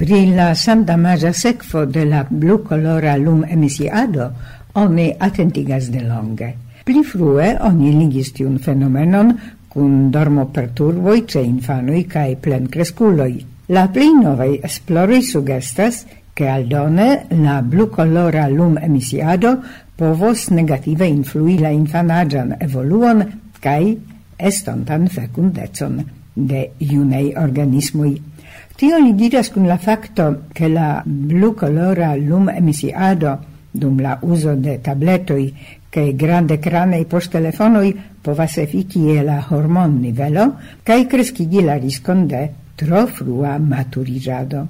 Pri la samdamaĝa sekvo de la blukolora lumemisiado oni atentigas delonge. Pli frue oni ligis tiun fenomenon kun dormoperturboj ĉe infanoj kaj plenkreskuloj. La pli novaj esploroj sugestas, che aldone la blucolora lumemisiado povos negative influi la infanaĝan evoluon kaj estontan fekundecon de junaj organismoj. Tio ligiras kun la fakto, che la blucolora lumemisiado dum la uzo de tabletoj kaj grandekranaj poŝtelefonoj povas efiki je la hormonnivelo kaj kreskigi la riskon de tro frua maturiĝado.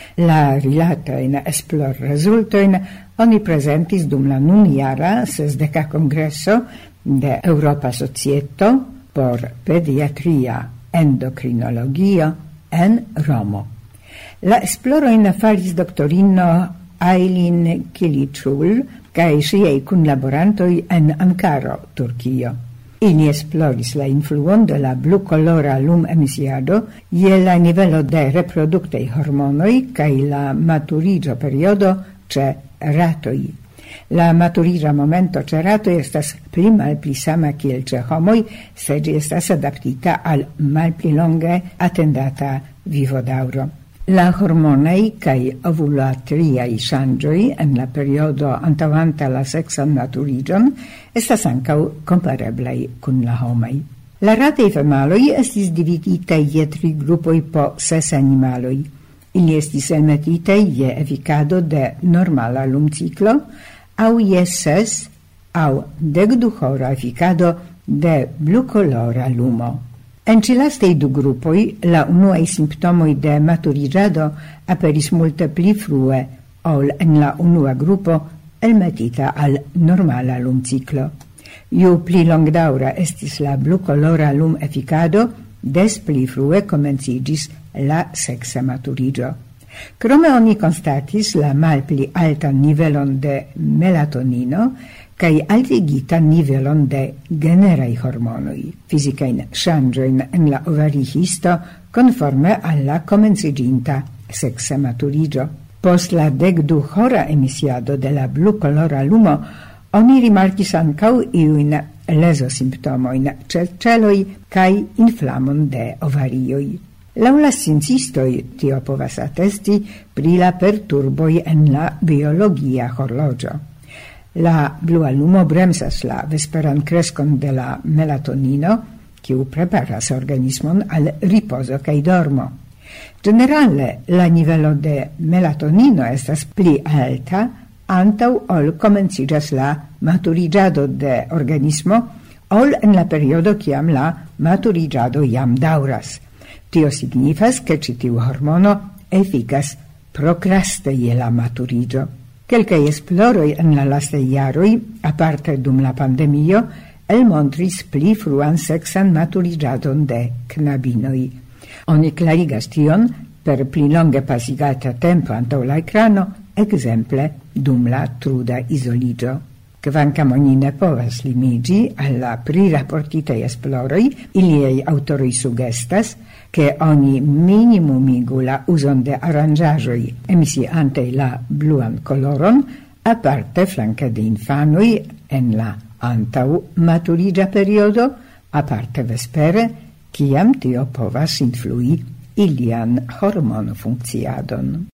La rilatojn esplorrezultojn oni prezentis dum la nunjara 60. kongreso de Eŭropa Societo por Pediatria Endokrinologio en Romo. La esplorojn faris doktorino Aylin Kiliçul kaj ŝiaj kunlaborantoj en Ankaro, Turkio. Ili esploris la influon de la blucolora lumemisiado je la nivelo de reproduktaj hormonoj kaj la maturiĝo periodo ĉe ratoj. La maturiĝa momento ĉe ratoj estas pli malpli sama kiel ĉe homoj, sed ĝi estas adaptita al malpli longe atendata vivodaŭro. La hormonaj kaj ovulatriaj ŝanĝoj en la periodo antaŭanta la seksan maturiĝon estas ankaŭ kompareblaj kun la homaj. La rataj femaloj estis dividitaj je 3 grupoj po 6 animaloj. Ili estis elmetitaj je efikado de normala lumciklo aŭ je 6 aŭ 12-hora efikado de blucolora lumo. En ĉi lastaj 2 grupoj la unuaj simptomoj de maturiĝado aperis multe pli frue ol en la unua grupo elmetita al normala lumciklo. Ju pli longdaŭra estis la blucolora lumefikado, des pli frue komenciĝis la seksa maturiĝo. Krome oni konstatis la malpli altan nivelon de melatonino kaj altigitan nivelon de generaj hormonoj, fizikajn ŝanĝojn en la ovarihisto konforme al la komenciĝinta seksa maturiĝo. Post la 12-hora emisiado de la blucolora lumo oni rimarkis ankaŭ iujn lezosimptomojn ĉe ĉeloj kaj inflamon de ovarioj. Laŭ la sciencistoj tio povas atesti pri la perturboj en la biologia horloĝo. La blua lumo bremsas la vesperan kreskon de la melatonino, kiu preparas organismon al ripozo kaj dormo. Generale, la nivelo de melatonino estas pli alta antaŭ ol komenciĝas la maturiĝado de organismo ol en la periodo kiam la maturiĝado jam daŭras. Tio signifas, ke ĉi tiu hormono efikas prokraste je la maturiĝo. Kelkaj esploroj en la lastaj jaroj, aparte dum la pandemio, elmontris pli fruan seksan maturiĝadon de knabinoj. Oni klarigas tion per pli longe pasigata tempo antaŭ la ekrano, ekzemple dum la truda izoliĝo. Kvankam oni ne povas limiĝi al la priraportitaj esploroj, iliaj aŭtoroj sugestas, che oni minimumigu la uzon de aranĝaĵoj emisiantej la bluan koloron, aparte flanke de infanoj en la antaŭ maturiĝa periodo, aparte vespere, kiam tio povas influi ilian hormonfunkciadon.